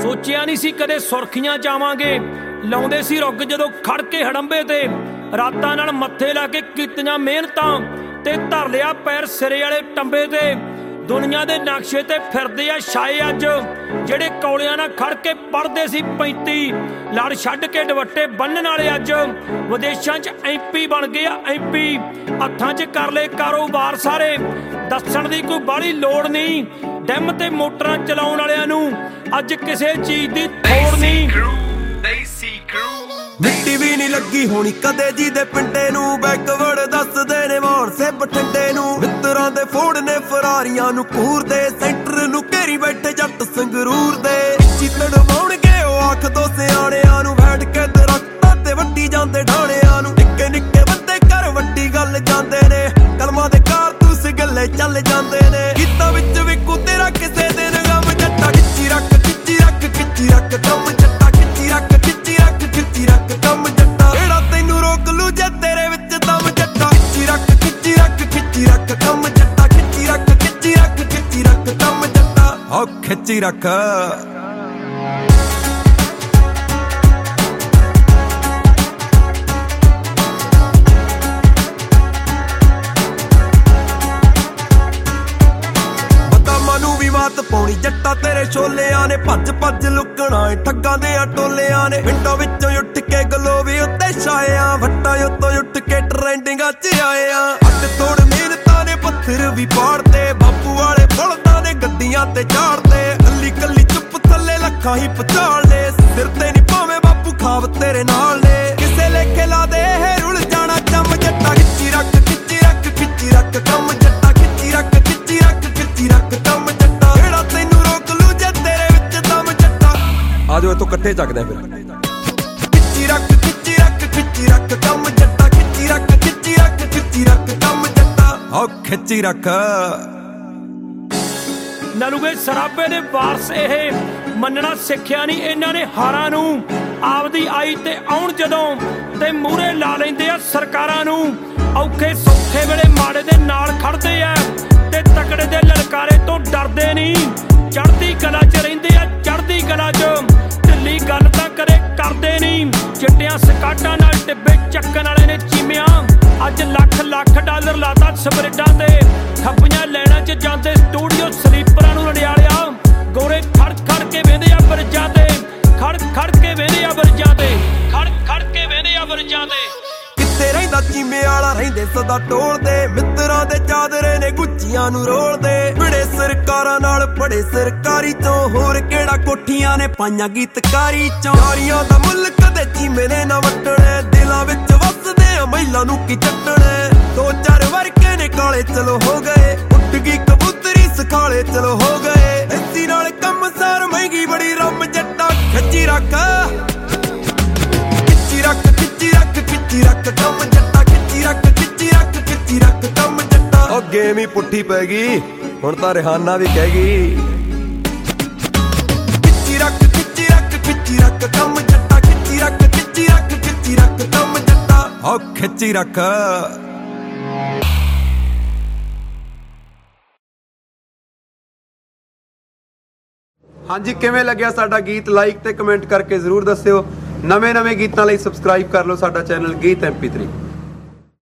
सोचिया नहीं सी कदे सुर्खियां जावांगे। लाउंदे सी रुग जदों खड़ के हड़ंबे ते, रातां नाल मत्थे ला के कीतियां मेहनतां ते धर लिया पैर सिरे वाले टंबे ते। दुनिया दे नक्शे ते फिरदे आ छाए अज, जेड़े कौलियां नाल खड़ के पढ़दे सी 35, लड़ छड्ड के दुपट्टे बन्नण वाले अज विदेशां च MP बन गए आ MP। हत्थां च कर ले कारोबार सारे, दस्सण दी कोई बाहली लोड़ नहीं। डिम ते मोटरां चलाउण वालिआं नूं अज किसे चीज़ दी थोड़ नहीं। मिट्टी भी नहीं लगी होनी कदे जी दे पिंडे नूं, बैकवर्ड दसदे ने माण से बठिंडे नूं। मित्तरां दे फोड़ ने फरारियां नूं घूरदे, सेंटर नूं घेरी बैठे जट संगरूर दे। चितड़ वाउणगे ओ आख दो सियाणिआं नूं, बैठ के दरख्तां ते वड्डी जांदे ढाणिआं नूं। निक्के निक्के बंदे घर वड्डी गल जांदे ने, कलमां दे कारतूस गल्ले चल जांदे ने। गीतां विच विकू तेरा किसे दिन गम, जट्टा खिच्ची रख कम जट्टा खिच्ची रख कम जट्टा। एड़ा तैनू रोक लू जे तेरे विच दम, जट्टा खिच्ची रख कम जट्टा। खिच्ची रख कम जट्टा। ओ खिच्ची रख। मात पाउणी जट्टा तेरे छोलियां ने, भज भज लुकणा ए ठग्गां दे टोलियां ने। पिंडों विचों उठ के गलोवी उत्ते छाए आ, वट्टां उत्तों उठ के ट्रेंडिंगां च आए आ। अड्ड तोड़ मेहनतां ने पत्थर भी पाड़ते, बापू वाले बलदां ने गड्डियां ते झाड़ते। कल्ली कल्ली चुप थल्ले लखां ही पचाल ले, सिर ते नी भावें बापू खाव तेरे नाल ने। किसे लेखे ला दे रुल जाना चम, जट्टा खिच्ची रख कम जट्टा। खिच्ची रख कम जट्टा। एड़ा तैनू रोक लू जे तेरे विच दम, जट्टा आ जाओ तो कट्ठे चकदे फिर। खिच्ची रख कम जट्टा। खिच्ची रख कम जट्टा। ओ खिच्ची रख। नलूए सराबे दे वारस ਇਹ ਮੰਨਣਾ ਸਿੱਖਿਆ ਨਹੀਂ ਇਹਨਾਂ ਨੇ ਹਾਰਾਂ ਨੂੰ। ਆਪਦੀ ਆਈ ਤੇ ਆਉਣ ਜਦੋਂ ਤੇ ਮੂਹਰੇ ਲਾ ਲੈਂਦੇ ਆ ਸਰਕਾਰਾਂ ਨੂੰ। ਔਖੇ ਸੌਖੇ ਵੇਲੇ ਮਾੜੇ ਦੇ ਨਾਲ ਖੜਦੇ ਆ ਤੇ ਤਕੜੇ ਦੇ ਲਲਕਾਰੇ ਤੋਂ ਡਰਦੇ ਨਹੀਂ। ਚੜ੍ਹਦੀ ਕਲਾ 'ਚ ਰਹਿੰਦੇ ਆ ਚੜ੍ਹਦੀ ਕਲਾ 'ਚ, ਢਿੱਲੀ ਗੱਲ ਤਾਂ ਕਦੇ ਕਰਦੇ ਨਹੀਂ। ਚਿੱਟਿਆਂ ਸਕਾਟਾਂ ਨਾਲ ਟਿੱਬੇ ਚੱਕਣ ਵਾਲੇ ਨੇ ਚੀਮਿਆਂ, ਅੱਜ ਲੱਖ ਲੱਖ ਡਾਲਰ ਲਾਤਾ ਸਪਰੇਡਾਂ ਤੇ। ਖੱਪੀਆਂ ਲੈਣਾ 'ਚ ਜਾਂਦੇ ਸਟੂਡੀਓ ਸਲੀਪਰਾਂ ਨੂੰ ਰੜਿਆਲਿਆ, ਗੋਰੇ ਖੜ ਖੜ ਕੇ ਵਹਿੰਦੇ ਆ ਬਰਜਾਂ ਤੇ। ਖੜ ਖੜ ਕੇ ਵਹਿੰਦੇ ਆ ਬਰਜਾਂ ਤੇ। ਖੜ ਖੜ ਕੇ ਵਹਿੰਦੇ ਆ ਬਰਜਾਂ ਤੇ। ਕਿੱਥੇ ਰਹਿੰਦਾ ਚੀਮੇ ਵਾਲਾ ਰਹਿੰਦੇ ਸਦਾ ਟੋਲਦੇ, ਮਿੱਤਰਾਂ ਦੇ ਚਾਦਰੇ ਨੇ ਗੁੱਚੀਆਂ ਨੂੰ ਰੋਲਦੇ। ਬੜੇ ਸਰਕਾਰਾਂ ਨਾਲ ਬੜੇ ਸਰਕਾਰੀ ਚੋਂ, ਹੋਰ ਕਿਹੜਾ ਕੋਠੀਆਂ ਨੇ ਪਾਈਆਂ ਗੀਤਕਾਰੀ ਚੋਂ। ਯਾਰੀਆਂ ਦਾ ਮੁੱਲ ਕਦੇ ਚੀਮੇ ਨੇ ਨਾ ਵੱਟਣੇ, ਦਿਲਾਂ ਵਿੱਚ ਵਸਦੇ ਆ ਮਹਿਲਾਂ ਨੂੰ ਕੀ ਚੱਟਣੇ। ਦੋ ਚਾਰ ਵਰਕੇ ਨੇ ਕਾਲੇ ਚਲੋ ਹੋ ਗਏ, ਉੱਡ ਗਈ ਕਬੂਤਰੀ ਸਖਾਲੇ ਚਲੋ ਹੋ ਗਏ। ਐਸੀ ਨਾਲ ਕੰਮ ਸਾਰ ਮਹਿੰਗੀ ਬੜੀ ਰੰਮ, ਜੱਟਾ ਖਿੱਚੀ ਰੱਖ ਕਮ ਜੱਟਾ। ਖਿੱਚੀ ਰੱਖ ਕਮ ਜੱਟਾ। ਉਹ ਗੇਮ ਹੀ ਪੁੱਠੀ ਪੈ ਗਈ ਹੁਣ ਤਾਂ ਰਿਹਾਨਾ ਵੀ ਕਹਿ ਗਈ। ਖਿੱਚੀ ਰੱਖ ਕਮ ਜੱਟਾ। ਖਿੱਚੀ ਰੱਖ ਕਮ ਜੱਟਾ। ਉਹ ਖਿੱਚੀ ਰੱਖ। ਹਾਂਜੀ, ਕਿਵੇਂ ਲੱਗਿਆ ਸਾਡਾ ਗੀਤ? ਲਾਈਕ ਤੇ ਕਮੈਂਟ ਕਰਕੇ ਜ਼ਰੂਰ ਦੱਸਿਓ। ਨਵੇਂ ਗੀਤਾਂ ਲਈ ਸਬਸਕ੍ਰਾਈਬ ਕਰ ਲਓ ਸਾਡਾ ਚੈਨਲ ਗੀਤ MP3।